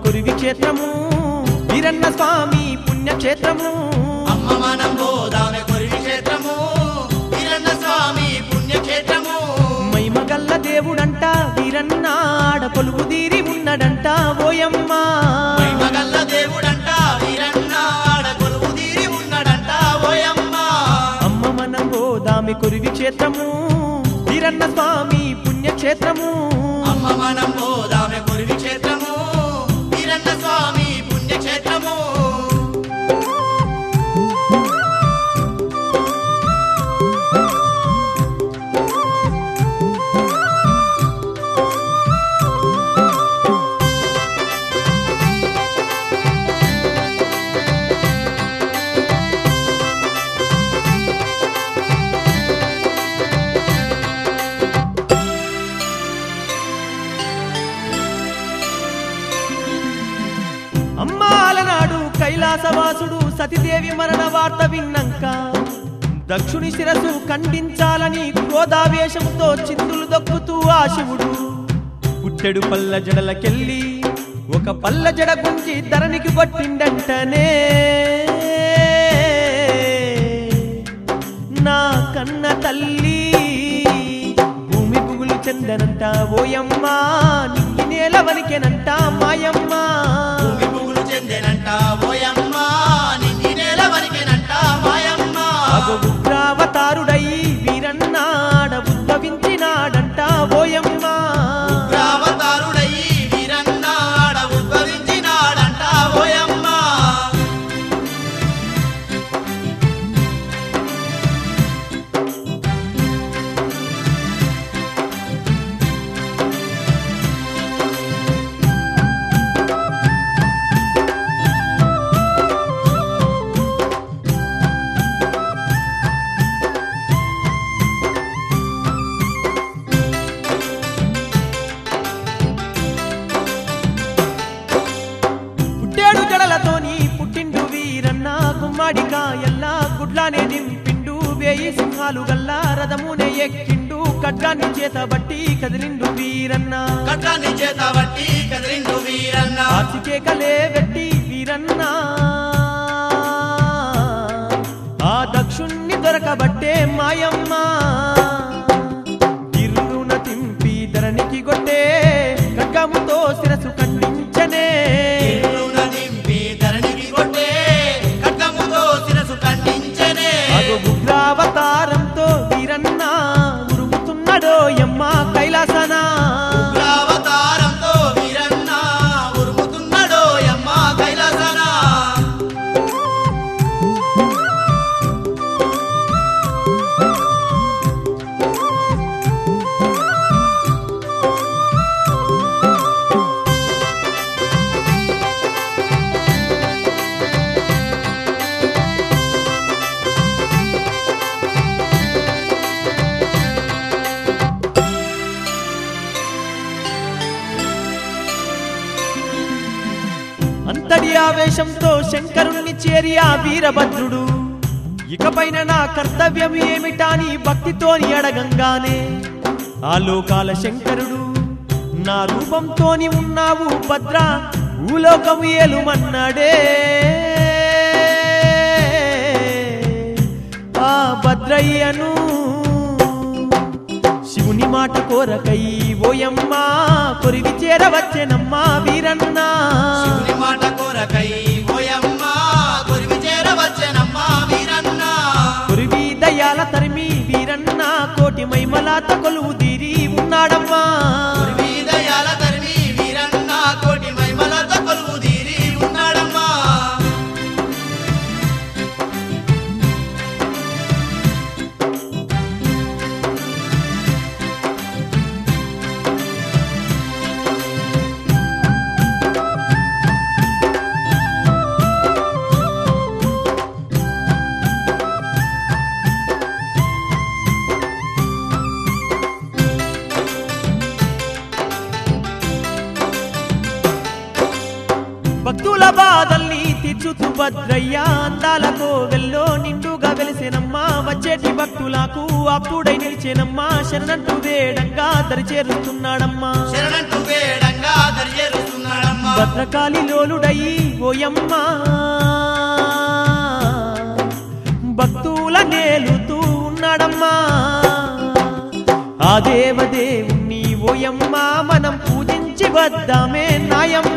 కొరివి క్షేత్రము వీరన్న స్వామి పుణ్యక్షేత్రము అమ్మ మనం పోదామె కొరివి క్షేత్రము వీరన్న స్వామి పుణ్యక్షేత్రము మైమగల్ల దేవుడంట వీరన్న ఆడ కొలువు తీరి ఉన్నడంట ఓయమ్మ మైమగల్ల దేవుడంట వీరన్న ఆడ కొలువు తీరి ఉన్నడంట ఓయమ్మ అమ్మ మనం పోదామె కొరివి క్షేత్రము వీరన్న స్వామి పుణ్యక్షేత్రము అమ్మ మనం పోదామె కొరివి క్షేత్రము వీరన్న స్వామి పుణ్యక్షేత్రము అమ్మాలనాడు కైలాసవాసుడు సతీదేవి మరణ వార్త విన్నాక దక్షుని శిరసు ఖండించాలని క్రోధావేశంతో చిందులు దొక్కుతూ ఆ శివుడు పుట్టెడు పల్ల జడలకెళ్ళి ఒక పల్ల జడ గుంజి ధరణికి కొట్టిండంటనే నా కన్న తల్లి భూమి పుగులు చెందనంట ఓయమ్మ నింగి నేల వనికెనంట మాయమ్మ భూమి పువ్వులు చెందెనంట ఓయమ్మ నింగి నేల వనికెనంట మాయమ్మ ఉగ్రావతారుడై వీరన్నాడ ఉద్భవించినాడంట ఓయమ్మ ఉగ్రావతారుడై వీరన్న ఆడ ఉద్భవించినాడంట ఓయమ్మ పుట్టేడు జడలతోని పుట్టిండు వీరన్న గుమ్మడికాయల్లా గుడ్లానే నింపిండు వేయి సింహాలు గల్లా రథమునే ఎక్కిండు ఖడ్గాన్ని చేతబట్టి కదిలిండు వీరన్న కట్టాన్ని చేత బట్టి కదిలిండు వీరన్న ఆర్చికేకలే వెట్టి వీరన్న ఆ దక్షుణ్ణి దొరకబట్టే మాయమ్మ ఇరున తింపి ధరణికి కొట్టే ఖడ్గముతో శిరసు ఖండించనే ఇరువున నింపి ధరణికి కొట్టే ఖడ్గముతో శిరసు ఖండించెనే ఉగ్రావతారంతో వీరన్న ఉరుముతున్నాడో యమ్మ కైలాసన ఉగ్రావతారంతో వీరన్న ఉరుముతున్నాడో యమ్మ కైలాసన అంతటి ఆవేశంతో శంకరుణ్ణి చేరి ఆ వీరభద్రుడు ఇకపైన నా కర్తవ్యం ఏమిటాని భక్తితోని అడగంగానే ఆ లోకాల శంకరుడు నా రూపంతోని ఉన్నావు భద్ర భూలోకము ఏలుమన్నాడే ఆ భద్రయ్యను శివుని మాట కోరకై ఓయమ్మ కొరివి చేరవచ్చెనమ్మా వీరన్న శివుని మాట కోరకై ఓయమ్మ కొరివి చేరవచ్చెనమ్మ వీరన్న కొరివి దయాల తరిమి వీరన్న కోటి మైమలాత కొలువు తీరి ఉన్నాడమ్మా కొరివి దయాల తరిమి వీరన్న కోటి మహిమలతో కొలువు తీరి ఉన్నాడమ్మా భక్తుల బాధల్ని తీర్చుతు భద్రయ్య అందాలకో వెల్లో నిండుగా వెలిసేనమ్మా వచ్చేటి భక్తులకు అప్పుడై నిలిచేనమ్మా శరణంటూ వేడంగా దరి చేరుస్తున్నాడమ్మా శరణంటూ వేడంగా దరి చేరుస్తున్నాడమ్మా భద్రకాళి లోలుడయి ఓయమ్మా భక్తుల నేలుతూ ఉన్నాడమ్మా ఆ దేవదేవుణ్ణి ఓయమ్మా మనం పూజించి వద్దామే నాయమ్మ